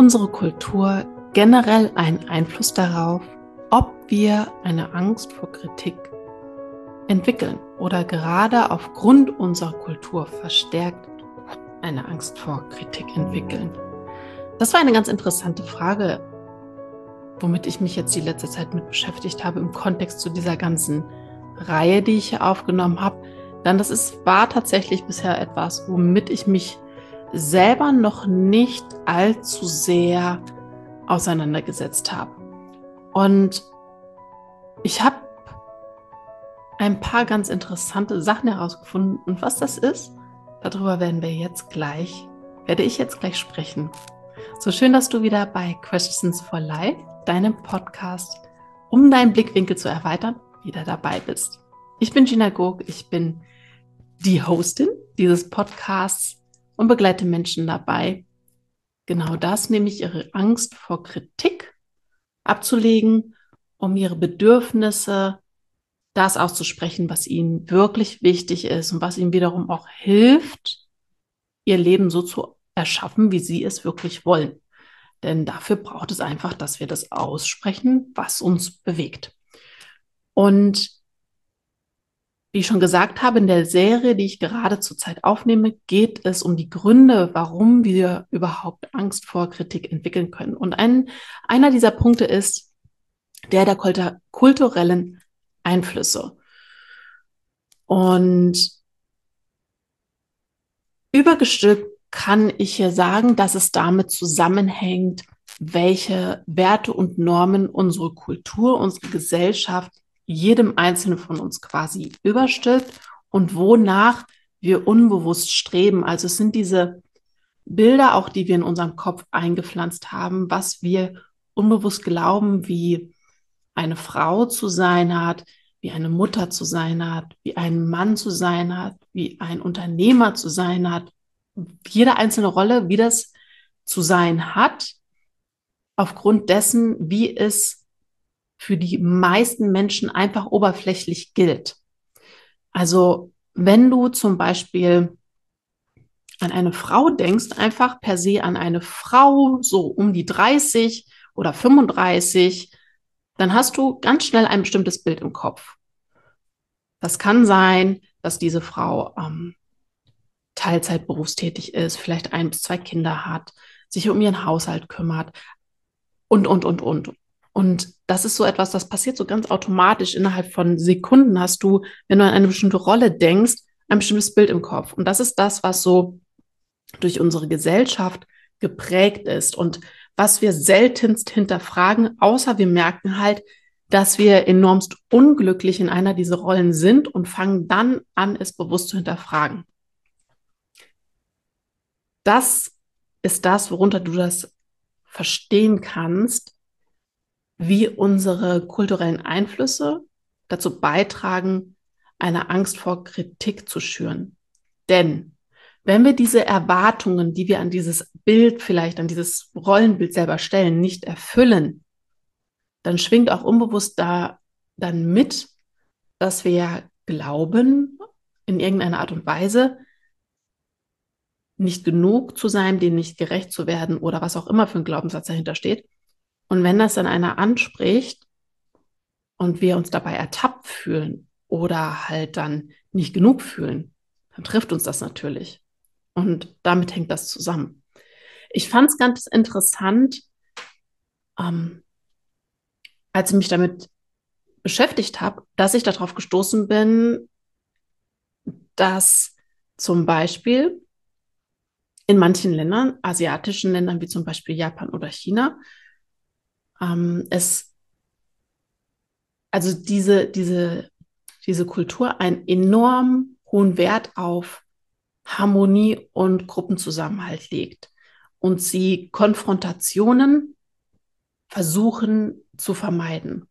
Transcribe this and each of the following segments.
unsere Kultur generell einen Einfluss darauf, ob wir eine Angst vor Kritik entwickeln oder gerade aufgrund unserer Kultur verstärkt eine Angst vor Kritik entwickeln? Das war eine ganz interessante Frage, womit ich mich jetzt die letzte Zeit mit beschäftigt habe im Kontext zu dieser ganzen Reihe, die ich hier aufgenommen habe. Denn war tatsächlich bisher etwas, womit ich mich selber noch nicht allzu sehr auseinandergesetzt habe. Und ich habe ein paar ganz interessante Sachen herausgefunden. Und was das ist, darüber werde ich jetzt gleich sprechen. So schön, dass du wieder bei Questions for Life, deinem Podcast, um deinen Blickwinkel zu erweitern, wieder dabei bist. Ich bin Gina Gog, ich bin die Hostin dieses Podcasts und begleite Menschen dabei, genau das, nämlich ihre Angst vor Kritik abzulegen, um ihre Bedürfnisse, das auszusprechen, was ihnen wirklich wichtig ist und was ihnen wiederum auch hilft, ihr Leben so zu erschaffen, wie sie es wirklich wollen. Denn dafür braucht es einfach, dass wir das aussprechen, was uns bewegt. Und wie ich schon gesagt habe, in der Serie, die ich gerade zurzeit aufnehme, geht es um die Gründe, warum wir überhaupt Angst vor Kritik entwickeln können. Und einer dieser Punkte ist der kulturellen Einflüsse. Und übergestülpt kann ich hier sagen, dass es damit zusammenhängt, welche Werte und Normen unsere Kultur, unsere Gesellschaft jedem Einzelnen von uns quasi überstülpt und wonach wir unbewusst streben. Also es sind diese Bilder auch, die wir in unserem Kopf eingepflanzt haben, was wir unbewusst glauben, wie eine Frau zu sein hat, wie eine Mutter zu sein hat, wie ein Mann zu sein hat, wie ein Unternehmer zu sein hat. Jede einzelne Rolle, wie das zu sein hat, aufgrund dessen, wie es für die meisten Menschen einfach oberflächlich gilt. Also wenn du zum Beispiel an eine Frau denkst, einfach per se an eine Frau, so um die 30 oder 35, dann hast du ganz schnell ein bestimmtes Bild im Kopf. Das kann sein, dass diese Frau Teilzeit berufstätig ist, vielleicht 1 bis 2 Kinder hat, sich um ihren Haushalt kümmert und. Und das ist so etwas, das passiert so ganz automatisch. Innerhalb von Sekunden hast du, wenn du an eine bestimmte Rolle denkst, ein bestimmtes Bild im Kopf. Und das ist das, was so durch unsere Gesellschaft geprägt ist und was wir seltenst hinterfragen, außer wir merken halt, dass wir enormst unglücklich in einer dieser Rollen sind und fangen dann an, es bewusst zu hinterfragen. Das ist das, worunter du das verstehen kannst, wie unsere kulturellen Einflüsse dazu beitragen, eine Angst vor Kritik zu schüren. Denn wenn wir diese Erwartungen, die wir an dieses Bild vielleicht, an dieses Rollenbild selber stellen, nicht erfüllen, dann schwingt auch unbewusst da dann mit, dass wir glauben, in irgendeiner Art und Weise nicht genug zu sein, dem nicht gerecht zu werden oder was auch immer für ein Glaubenssatz dahinter steht. Und wenn das dann einer anspricht und wir uns dabei ertappt fühlen oder halt dann nicht genug fühlen, dann trifft uns das natürlich. Und damit hängt das zusammen. Ich fand es ganz interessant, als ich mich damit beschäftigt habe, dass ich darauf gestoßen bin, dass zum Beispiel in manchen Ländern, asiatischen Ländern wie zum Beispiel Japan oder China, also diese Kultur einen enorm hohen Wert auf Harmonie und Gruppenzusammenhalt legt und sie Konfrontationen versuchen zu vermeiden.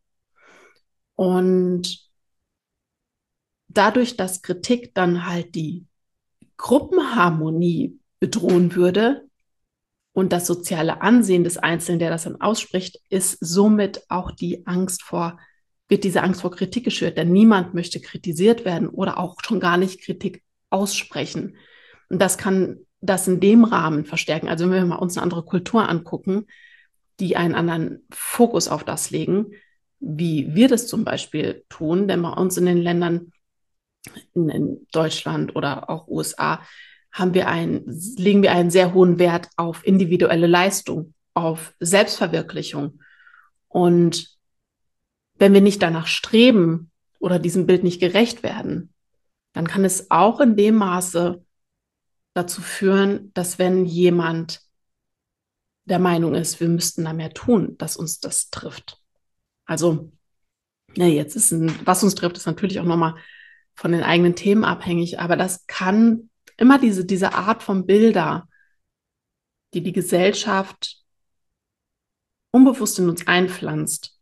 Und dadurch, dass Kritik dann halt die Gruppenharmonie bedrohen würde und das soziale Ansehen des Einzelnen, der das dann ausspricht, ist somit auch wird diese Angst vor Kritik geschürt, denn niemand möchte kritisiert werden oder auch schon gar nicht Kritik aussprechen. Und das kann das in dem Rahmen verstärken. Also wenn wir mal uns eine andere Kultur angucken, die einen anderen Fokus auf das legen, wie wir das zum Beispiel tun, denn bei uns in den Ländern, in Deutschland oder auch USA, legen wir einen sehr hohen Wert auf individuelle Leistung, auf Selbstverwirklichung. Und wenn wir nicht danach streben oder diesem Bild nicht gerecht werden, dann kann es auch in dem Maße dazu führen, dass wenn jemand der Meinung ist, wir müssten da mehr tun, dass uns das trifft. Also, ja, was uns trifft, ist natürlich auch nochmal von den eigenen Themen abhängig, aber das kann immer diese Art von Bilder, die die Gesellschaft unbewusst in uns einpflanzt,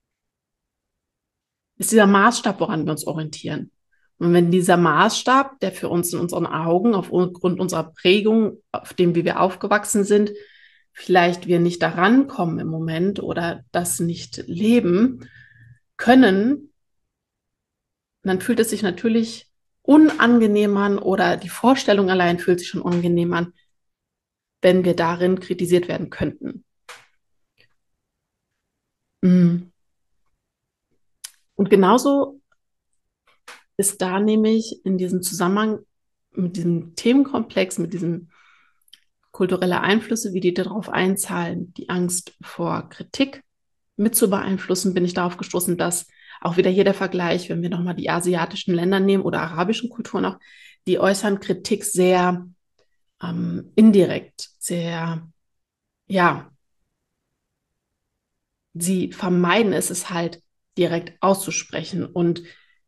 ist dieser Maßstab, woran wir uns orientieren. Und wenn dieser Maßstab, der für uns in unseren Augen aufgrund unserer Prägung, auf dem, wie wir aufgewachsen sind, vielleicht wir nicht daran kommen im Moment oder das nicht leben können, dann fühlt es sich natürlich unangenehm an oder die Vorstellung allein fühlt sich schon unangenehm an, wenn wir darin kritisiert werden könnten. Und genauso ist da nämlich in diesem Zusammenhang mit diesem Themenkomplex, mit diesem kulturelle Einflüsse, wie die darauf einzahlen, die Angst vor Kritik mit zu beeinflussen, bin ich darauf gestoßen, dass auch wieder hier der Vergleich, wenn wir nochmal die asiatischen Länder nehmen oder arabischen Kulturen auch, die äußern Kritik sehr indirekt, sehr, ja, sie vermeiden es halt direkt auszusprechen. Und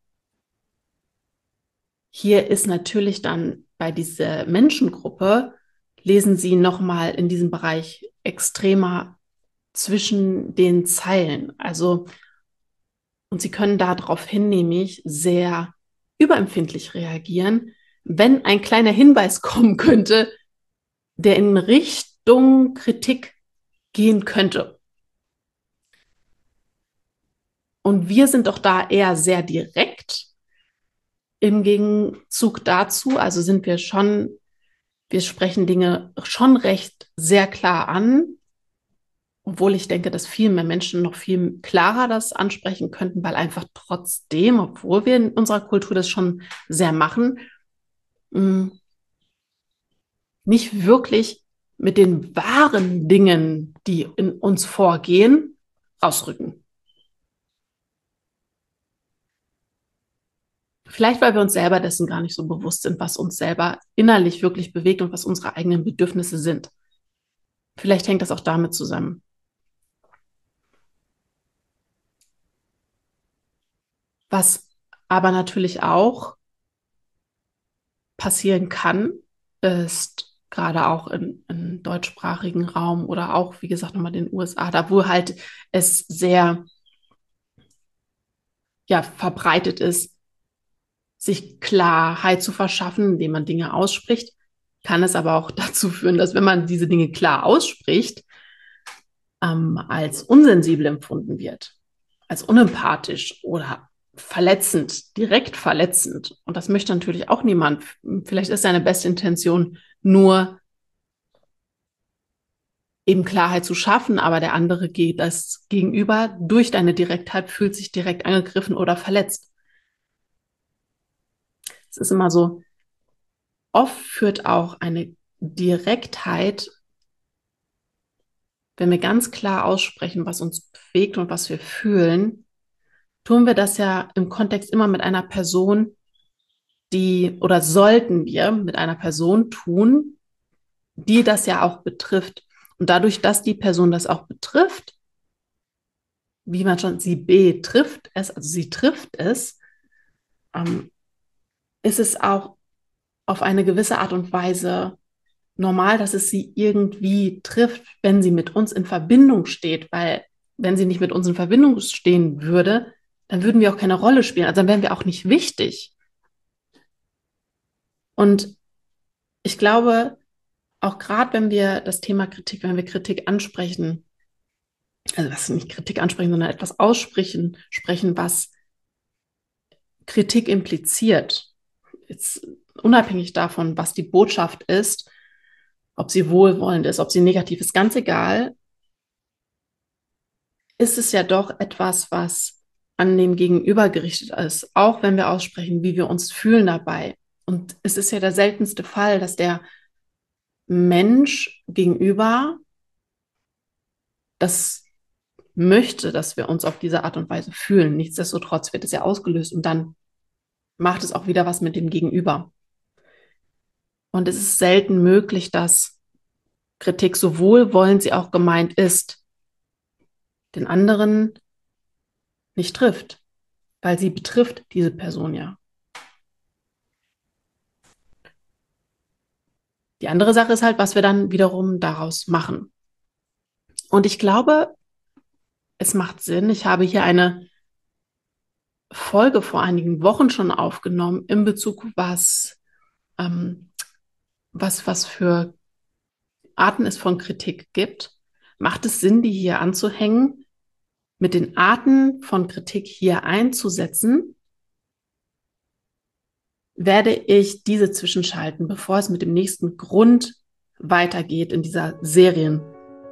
hier ist natürlich dann bei dieser Menschengruppe, lesen sie nochmal in diesem Bereich extremer zwischen den Zeilen. Also, und sie können daraufhin nämlich sehr überempfindlich reagieren, wenn ein kleiner Hinweis kommen könnte, der in Richtung Kritik gehen könnte. Und wir sind doch da eher sehr direkt im Gegenzug dazu. Also wir sprechen Dinge schon recht sehr klar an, obwohl ich denke, dass viel mehr Menschen noch viel klarer das ansprechen könnten, weil einfach trotzdem, obwohl wir in unserer Kultur das schon sehr machen, nicht wirklich mit den wahren Dingen, die in uns vorgehen, rausrücken. Vielleicht, weil wir uns selber dessen gar nicht so bewusst sind, was uns selber innerlich wirklich bewegt und was unsere eigenen Bedürfnisse sind. Vielleicht hängt das auch damit zusammen. Was aber natürlich auch passieren kann, ist gerade auch im deutschsprachigen Raum oder auch, wie gesagt, nochmal in den USA, da wo halt es sehr verbreitet ist, sich Klarheit zu verschaffen, indem man Dinge ausspricht, kann es aber auch dazu führen, dass wenn man diese Dinge klar ausspricht, als unsensibel empfunden wird, als unempathisch oder verletzend, direkt verletzend. Und das möchte natürlich auch niemand. Vielleicht ist seine beste Intention nur eben Klarheit zu schaffen, aber der andere geht das Gegenüber durch deine Direktheit, fühlt sich direkt angegriffen oder verletzt. Es ist immer so, oft führt auch eine Direktheit, wenn wir ganz klar aussprechen, was uns bewegt und was wir fühlen, tun wir das ja im Kontext immer mit einer Person, oder sollten wir mit einer Person tun, die das ja auch betrifft. Und dadurch, dass die Person das auch betrifft, wie man schon, sie betrifft es, also sie trifft es, ist es auch auf eine gewisse Art und Weise normal, dass es sie irgendwie trifft, wenn sie mit uns in Verbindung steht, weil wenn sie nicht mit uns in Verbindung stehen würde, dann würden wir auch keine Rolle spielen, also dann wären wir auch nicht wichtig. Und ich glaube, auch gerade wenn wir das Thema Kritik, wenn wir Kritik ansprechen, also was nicht Kritik ansprechen, sondern etwas aussprechen, was Kritik impliziert, jetzt unabhängig davon, was die Botschaft ist, ob sie wohlwollend ist, ob sie negativ ist, ganz egal, ist es ja doch etwas, was an den Gegenüber gerichtet ist, auch wenn wir aussprechen, wie wir uns fühlen dabei. Und es ist ja der seltenste Fall, dass der Mensch gegenüber das möchte, dass wir uns auf diese Art und Weise fühlen. Nichtsdestotrotz wird es ja ausgelöst und dann macht es auch wieder was mit dem Gegenüber. Und es ist selten möglich, dass Kritik, so wohlwollend sie auch gemeint ist, den anderen nicht trifft, weil sie betrifft diese Person ja. Die andere Sache ist halt, was wir dann wiederum daraus machen. Und ich glaube, es macht Sinn. Ich habe hier eine Folge vor einigen Wochen schon aufgenommen in Bezug, was für Arten es von Kritik gibt. Macht es Sinn, die hier anzuhängen, mit den Arten von Kritik hier einzusetzen? Werde ich diese zwischenschalten, bevor es mit dem nächsten Grund weitergeht in dieser Serienfolge.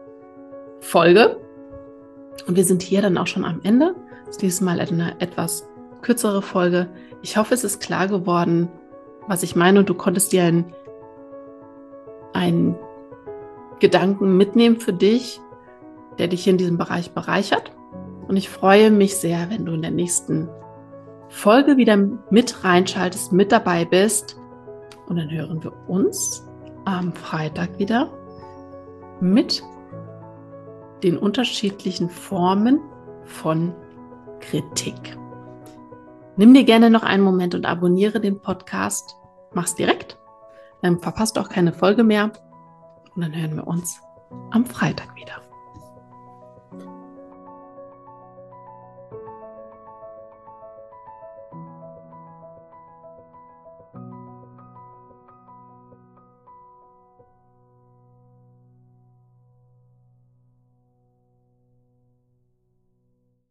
Und wir sind hier dann auch schon am Ende. Das ist dieses Mal eine etwas kürzere Folge. Ich hoffe, es ist klar geworden, was ich meine, und du konntest dir einen Gedanken mitnehmen für dich, der dich hier in diesem Bereich bereichert. Und ich freue mich sehr, wenn du in der nächsten Folge wieder mit reinschaltest, mit dabei bist. Und dann hören wir uns am Freitag wieder mit den unterschiedlichen Formen von Kritik. Nimm dir gerne noch einen Moment und abonniere den Podcast. Mach's direkt. Dann verpasst du auch keine Folge mehr. Und dann hören wir uns am Freitag wieder.